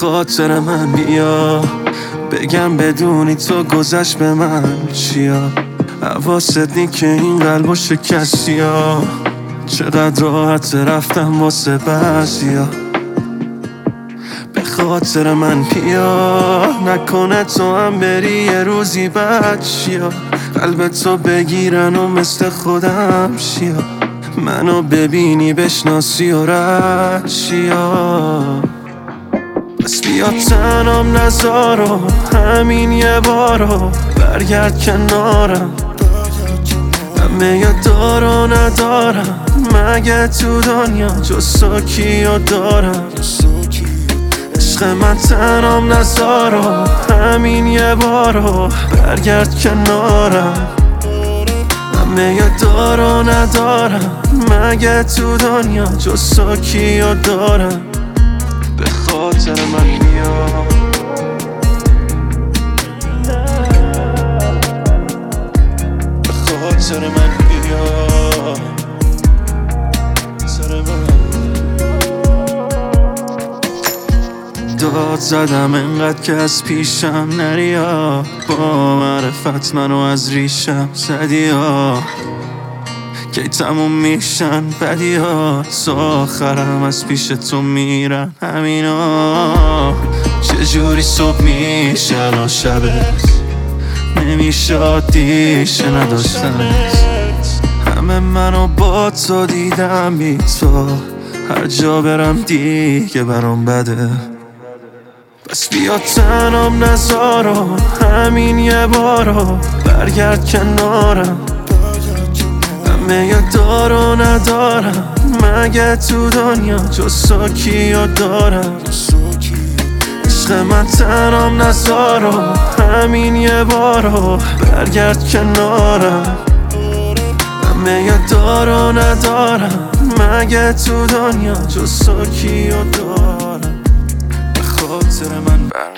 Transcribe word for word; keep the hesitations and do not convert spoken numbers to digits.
خاطر من بیا، بگم بدونی تو گذشت به من چیا. حواست نی که این قلبو شکستی ها، چقدر راحت رفتم واسه بعضیا. به خاطر من بیا، نکنه تو هم بری یه روزی بد چیا. قلب تو بگیرن و مثل خودم شیا، منو ببینی بشناسی و رد چیا. بس بیا تنم نذارو، همین یه بارو برگرد کنارم. همه یه دارو ندارم مگه تو دنیا جز تو کیو دارم. عشق من تنم نذارو، همین یه بارو برگرد کنارم. همه یه دارو ندارم مگه تو دنیا جز تو کیو دارم. به خاطر من بیا، به خاطر من بیا. داد زدم انقدر که از پیشم نریا، با معرفت منو از ریشم زدی ها. کی تموم میشن بدی ها، تا آخرم از پیش تو میرن همینا. چجوری صبح میشه الان شبه، نمیشه عادیشه نداشتنت. همه منو با تو دیدم بی تو، هر جا برم دیگه برام بده. بس بیا تنم نذارو، همین یه بارو برگرد کنارم. همه یه دارو ندارم مگه تو دنیا جز تو کیو دارم. عشق من تنم نذارو، همین یه بارو برگرد کنارم. همه یه دارو ندارم مگه تو دنیا جز تو کیو دارم. به خاطر من بر